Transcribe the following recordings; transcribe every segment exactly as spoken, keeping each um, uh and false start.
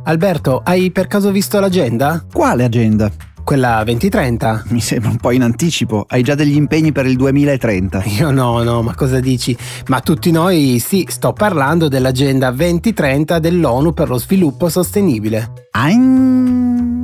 Alberto, hai per caso visto l'agenda? Quale agenda? Quella venti trenta? Mi sembra un po' in anticipo. Hai già degli impegni per il duemilatrenta? Io no, no, ma cosa dici? Ma tutti noi sì, sto parlando dell'agenda venti trenta dell'ONU per lo sviluppo sostenibile. Ain...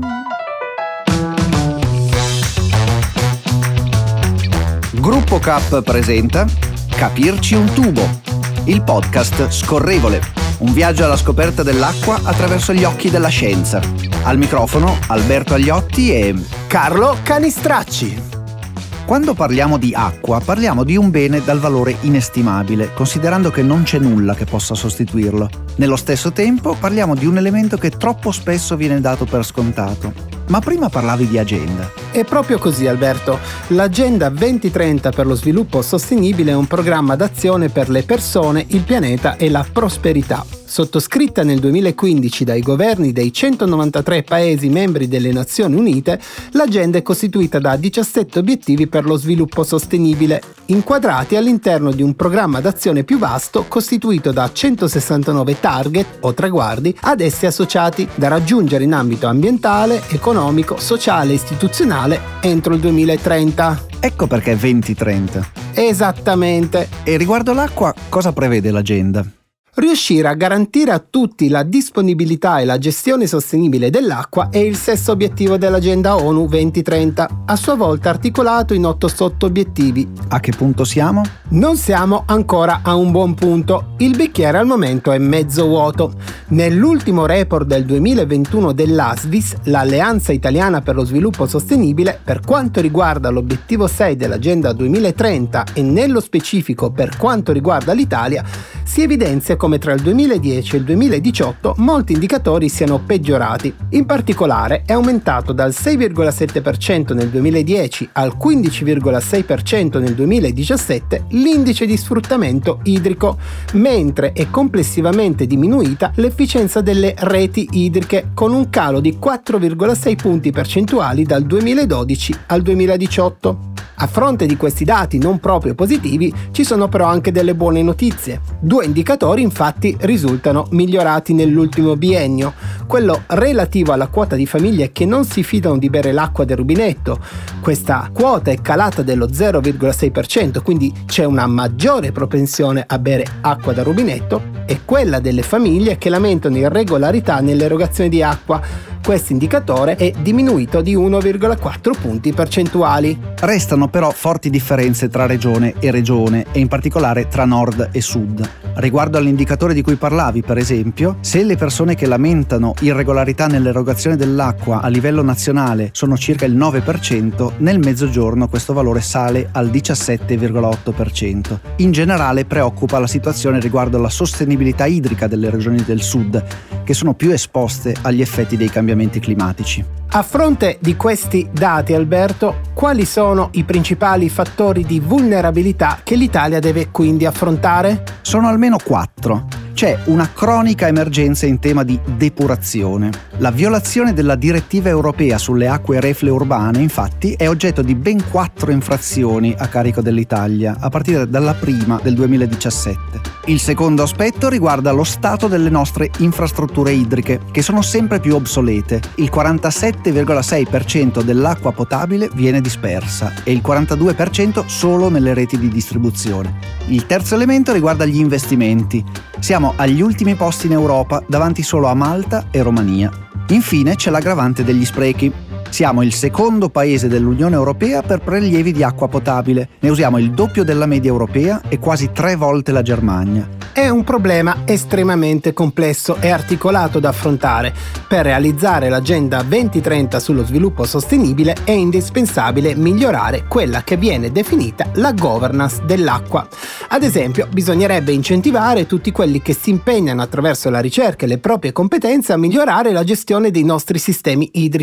Gruppo Cap presenta Capirci un tubo, il podcast scorrevole, un viaggio alla scoperta dell'acqua attraverso gli occhi della scienza. Al microfono Alberto Agliotti e Carlo Canistracci. Quando parliamo di acqua, parliamo di un bene dal valore inestimabile, considerando che non c'è nulla che possa sostituirlo. Nello stesso tempo, parliamo di un elemento che troppo spesso viene dato per scontato. Ma prima parlavi di agenda. È proprio così, Alberto. L'Agenda venti trenta per lo sviluppo sostenibile è un programma d'azione per le persone, il pianeta e la prosperità. Sottoscritta nel duemilaquindici dai governi dei centonovantatré Paesi membri delle Nazioni Unite, l'agenda è costituita da diciassette obiettivi per lo sviluppo sostenibile, inquadrati all'interno di un programma d'azione più vasto costituito da centosessantanove target o traguardi ad essi associati, da raggiungere in ambito ambientale, economico, sociale e istituzionale entro il duemilatrenta. Ecco perché venti trenta. Esattamente. E riguardo l'acqua, cosa prevede l'agenda? Riuscire a garantire a tutti la disponibilità e la gestione sostenibile dell'acqua è il sesto obiettivo dell'Agenda ONU venti trenta, a sua volta articolato in otto sotto-obiettivi. A che punto siamo? Non siamo ancora a un buon punto. Il bicchiere al momento è mezzo vuoto. Nell'ultimo report del duemilaventuno dell'A S V I S, l'Alleanza Italiana per lo Sviluppo Sostenibile, per quanto riguarda l'obiettivo sei dell'Agenda duemilatrenta e nello specifico per quanto riguarda l'Italia, si evidenzia come tra il duemiladieci e il duemiladiciotto molti indicatori siano peggiorati. In particolare è aumentato dal sei virgola sette per cento nel duemiladieci al quindici virgola sei per cento nel duemiladiciassette l'indice di sfruttamento idrico, mentre è complessivamente diminuita l'efficienza delle reti idriche con un calo di quattro virgola sei punti percentuali dal duemiladodici al duemiladiciotto. A fronte di questi dati non proprio positivi, ci sono però anche delle buone notizie. Due indicatori infatti risultano migliorati nell'ultimo biennio. Quello relativo alla quota di famiglie che non si fidano di bere l'acqua del rubinetto. Questa quota è calata dello zero virgola sei per cento, quindi c'è una maggiore propensione a bere acqua da rubinetto, e quella delle famiglie che lamentano irregolarità nell'erogazione di acqua. Questo indicatore è diminuito di uno virgola quattro punti percentuali. Restano però forti differenze tra regione e regione e in particolare tra nord e sud. Riguardo all'indicatore di cui parlavi, per esempio, se le persone che lamentano irregolarità nell'erogazione dell'acqua a livello nazionale sono circa il nove per cento, nel mezzogiorno questo valore sale al diciassette virgola otto per cento. In generale preoccupa la situazione riguardo alla sostenibilità idrica delle regioni del sud, che sono più esposte agli effetti dei cambiamenti climatici. A fronte di questi dati, Alberto, quali sono i principali fattori di vulnerabilità che l'Italia deve quindi affrontare? Sono almeno quattro. C'è una cronica emergenza in tema di depurazione. La violazione della direttiva europea sulle acque reflue urbane, infatti, è oggetto di ben quattro infrazioni a carico dell'Italia, a partire dalla prima del duemiladiciassette. Il secondo aspetto riguarda lo stato delle nostre infrastrutture idriche, che sono sempre più obsolete. Il quarantasette virgola sei per cento dell'acqua potabile viene dispersa e il quarantadue per cento solo nelle reti di distribuzione. Il terzo elemento riguarda gli investimenti. Siamo agli ultimi posti in Europa, davanti solo a Malta e Romania. Infine c'è l'aggravante degli sprechi. Siamo il secondo paese dell'Unione Europea per prelievi di acqua potabile. Ne usiamo il doppio della media europea e quasi tre volte la Germania. È un problema estremamente complesso e articolato da affrontare. Per realizzare l'Agenda venti trenta sullo sviluppo sostenibile è indispensabile migliorare quella che viene definita la governance dell'acqua. Ad esempio, bisognerebbe incentivare tutti quelli che si impegnano attraverso la ricerca e le proprie competenze a migliorare la gestione dei nostri sistemi idrici.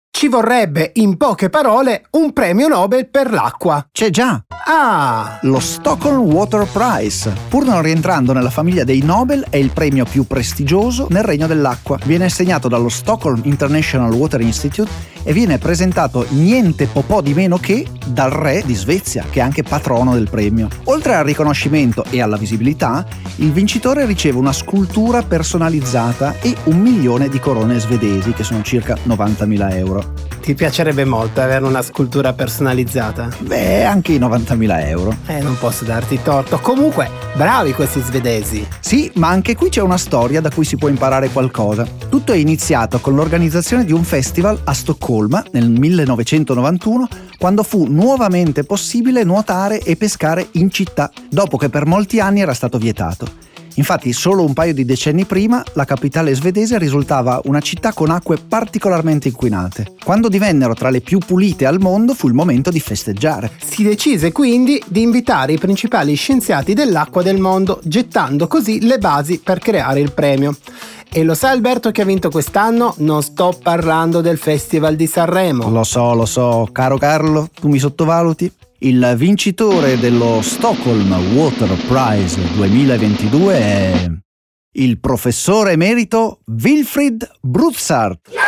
Ci vorrebbe, in poche parole, un premio Nobel per l'acqua. C'è già! Ah! Lo Stockholm Water Prize. Pur non rientrando nella famiglia dei Nobel, è il premio più prestigioso nel regno dell'acqua. Viene assegnato dallo Stockholm International Water Institute e viene presentato niente po' po' di meno che dal re di Svezia, che è anche patrono del premio. Oltre al riconoscimento e alla visibilità, il vincitore riceve una scultura personalizzata e un milione di corone svedesi, che sono circa novantamila euro. Ti piacerebbe molto avere una scultura personalizzata? Beh, anche i novantamila euro. Eh, non posso darti torto. Comunque, bravi questi svedesi. Sì, ma anche qui c'è una storia da cui si può imparare qualcosa. Tutto è iniziato con l'organizzazione di un festival a Stoccolma nel millenovecentonovantuno, quando fu nuovamente possibile nuotare e pescare in città, dopo che per molti anni era stato vietato. Infatti, solo un paio di decenni prima, la capitale svedese risultava una città con acque particolarmente inquinate. Quando divennero tra le più pulite al mondo, fu il momento di festeggiare. Si decise quindi di invitare i principali scienziati dell'acqua del mondo, gettando così le basi per creare il premio. E lo sa Alberto che ha vinto quest'anno? Non sto parlando del Festival di Sanremo. Lo so, lo so, caro Carlo, tu mi sottovaluti? Il vincitore dello Stockholm Water Prize duemilaventidue è il professore emerito Wilfried Brutzart. Yeah!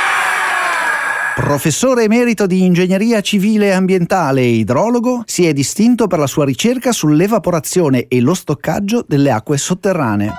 Professore emerito di ingegneria civile e ambientale e idrologo, si è distinto per la sua ricerca sull'evaporazione e lo stoccaggio delle acque sotterranee.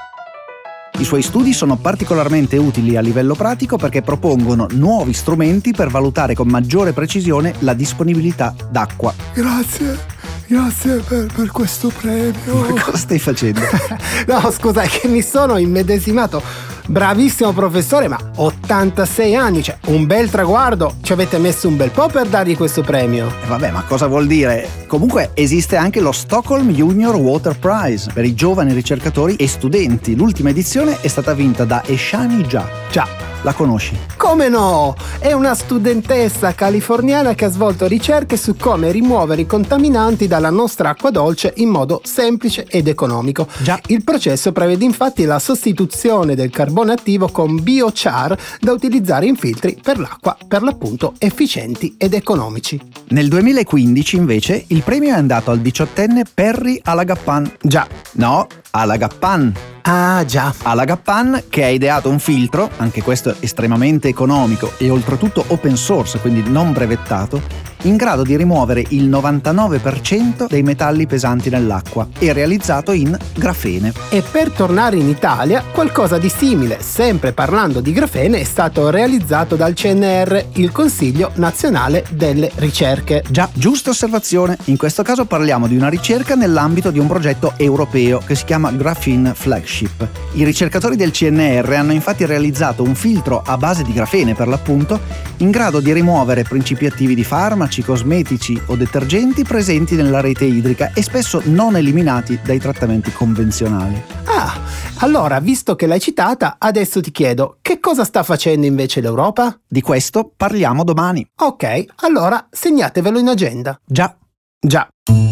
I suoi studi sono particolarmente utili a livello pratico perché propongono nuovi strumenti per valutare con maggiore precisione la disponibilità d'acqua. Grazie, grazie per, per questo premio. Ma cosa stai facendo? No, scusa, è che mi sono immedesimato. Bravissimo professore, ma ottantasei anni, cioè un bel traguardo. Ci avete messo un bel po' per dargli questo premio. E vabbè, ma cosa vuol dire? Comunque esiste anche lo Stockholm Junior Water Prize per i giovani ricercatori e studenti. L'ultima edizione è stata vinta da Eshani Jha. Già. La conosci? Come no? È una studentessa californiana che ha svolto ricerche su come rimuovere i contaminanti dalla nostra acqua dolce in modo semplice ed economico. Già. Il processo prevede infatti la sostituzione del carbone attivo con biochar da utilizzare in filtri per l'acqua, per l'appunto efficienti ed economici. Nel duemilaquindici invece il premio è andato al diciottenne Perry Alagappan. Già. No, Alagappan. Ah già. Alagappan, che ha ideato un filtro, anche questo estremamente economico e oltretutto open source, quindi non brevettato, in grado di rimuovere il novantanove per cento dei metalli pesanti nell'acqua e realizzato in grafene. E per tornare in Italia, qualcosa di simile, sempre parlando di grafene, è stato realizzato dal C N R, il Consiglio Nazionale delle Ricerche. Già, giusta osservazione. In questo caso parliamo di una ricerca nell'ambito di un progetto europeo che si chiama Graphene Flagship. I ricercatori del C N R hanno infatti realizzato un filtro a base di grafene, per l'appunto, in grado di rimuovere principi attivi di farmaci, cosmetici o detergenti presenti nella rete idrica e spesso non eliminati dai trattamenti convenzionali. Ah, allora, visto che l'hai citata, adesso ti chiedo, che cosa sta facendo invece l'Europa? Di questo parliamo domani. Ok, allora segnatevelo in agenda. Già. Già.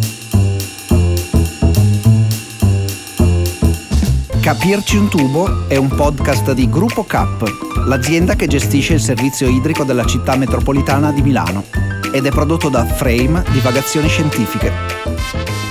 Capirci un tubo è un podcast di Gruppo Cap, l'azienda che gestisce il servizio idrico della città metropolitana di Milano, ed è prodotto da Frame Divagazioni Scientifiche.